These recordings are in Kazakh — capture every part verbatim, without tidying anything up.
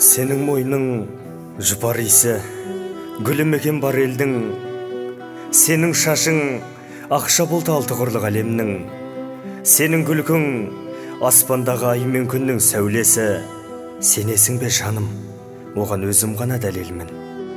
Сенің мойның жұпар иісі, гүлі мекен бар елдің. Сенің шашың ақша бұлт алты құрлық әлемнің. Сенің күлкің аспандағы ай мен күннің сәулесі. Сенесің бе жаным, оған өзім ғана дәлелмін.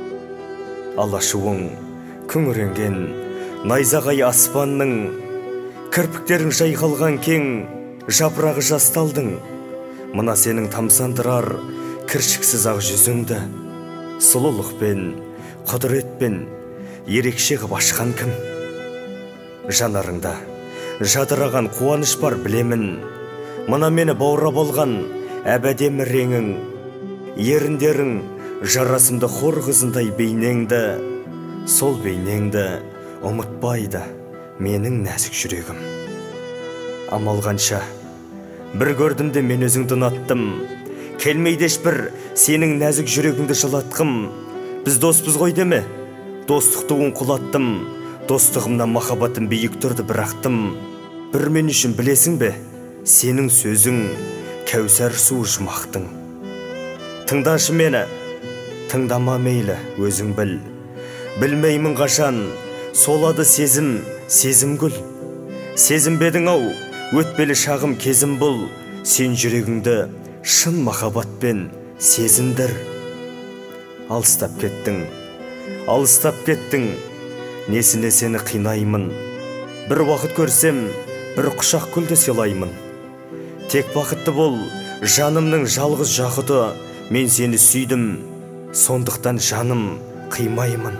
Алашуың күңіренген найзағай аспанның, кірпіктерің жайқалған кең жапырағы жасталдың. Мына сенің тамсандырар кіршіксіз ақ жүзіңді сұлулықпен, құдіретпен ерекше ғып ашқан кім? Жанарыңда жадыраған қуаныш бар білемін. Мына мені баурап алған әбәдемі реңің, еріндерің жарасымды хор қызындай бейнеңді. Сол бейнеңді ұмытпайды менің нәзік жүрегім. Амалғанша бір көрдім де мен өзіңді ұнаттым. Келмейді ешбір сенің нәзік жүрегіңді жылатқым. Біз доспыз ғой деме, достықты құлаттым. Достығымнан махаббатым биік тұрды бірақтым. Бір мен үшін білесің бе, сенің сөзің кәусар су жұмақтың. Тыңдашы мені, тыңдама мейлі өзің біл. Білмеймін қашан солады сезім, сезім гүл. Сезім бедің ау, өтпелі шағым кезім бұл. Сен жүрегіңді шын махаббатпен сезіндір. Алыстап кеттің, алыстап кеттің, несіне сені қинаймын. Бір уақыт көрсем, бір құшақ гүлді сыйлаймын. Тек бақытты бол, жанымның жалғыз жақұты. Мен сені сүйдім, сондықтан жаным қимаймын.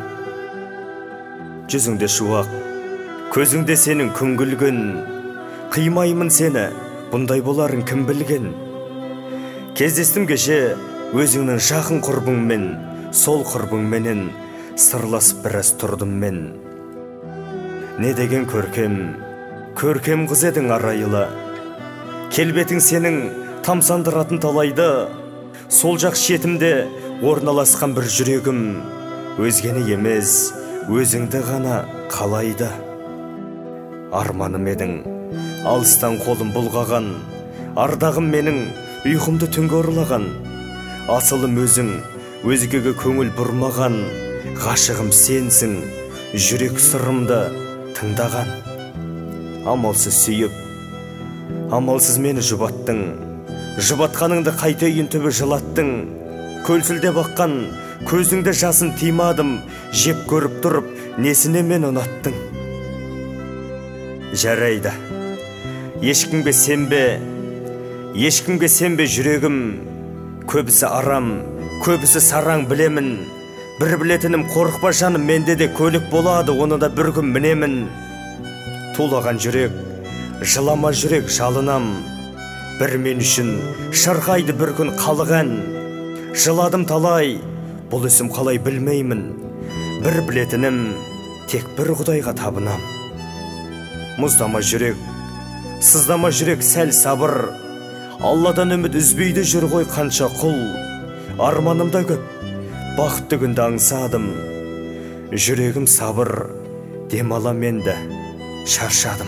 Жүзіңде шуақ, көзіңде сенің күңгілгін. Қимаймын сені, бұндай боларын кім білген? Кездестім кеше өзіңнің жақын құрбыңмен, сол құрбыңменен сырласып біраз тұрдым мен. Не деген көркем, көркем қыз едің арайлы. Келбетің сенің тамсандыратын талайды. Сол жақ шетімде орналасқан бір жүрегім, өзгені емес, өзіңді ғана қалайды. Арманым едің, алыстан қолым бұлғаған, ардағым менің ұйқымды түнгі ұрлаған. Асылым өзің, өзгеге көңіл бұрмаған, ғашығым сенсің, жүрек сырымды тыңдаған. Амалсыз сүйіп, амалсыз мені жұбаттың. Жұбатқаныңды қайтейін түбі жылаттың. Көлсілде баққан көзіңді жасын тимадым. Жеп көріп тұрып, несіне мен ұнаттың? Жарайды, ешкімге сенбе, ешкімге сенбе жүрегім. Көбісі арам, көбісі сараң білемін. Бір білетінім қорықпа жаным, менде де көлік болады, оны да бір күн мінемін. Тулаған жүрек, жылама жүрек жалынам. Бір мен үшін шырқайды бір күн қалған. Жыладым талай, бұл ісім қалай білмеймін. Бір білетінім тек бір Құдайға табынам. Мұздама жүрек, сыздама жүрек, сәл сабыр. Алладан үміт үзбейді жүр ғой қанша құл. Арманымда көп, бақытты күнді аңсадым. Жүрегім сабыр, демала менді, шаршадым.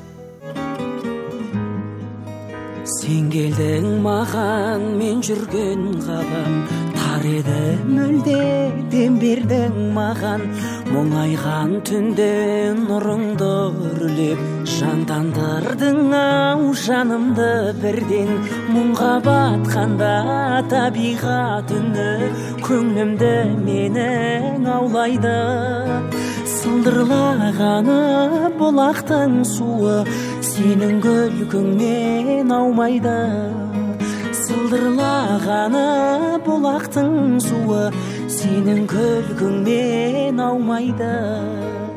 Сен келдің маған, мен жүрген ғалам. Тар еді мүлде, дем бердің маған. Мұңайған түнде нұрыңды үрлеп, жандандырдың ау жанымды бірден. Мұңға батқанда табиғат үні, көңілімді менің аулайды. Сылдырлағаны бұлақтың суы, сенің күлкіңнен аумайды. Сылдырлағаны бұлақтың суы, сенің күлкіңнен аумайды.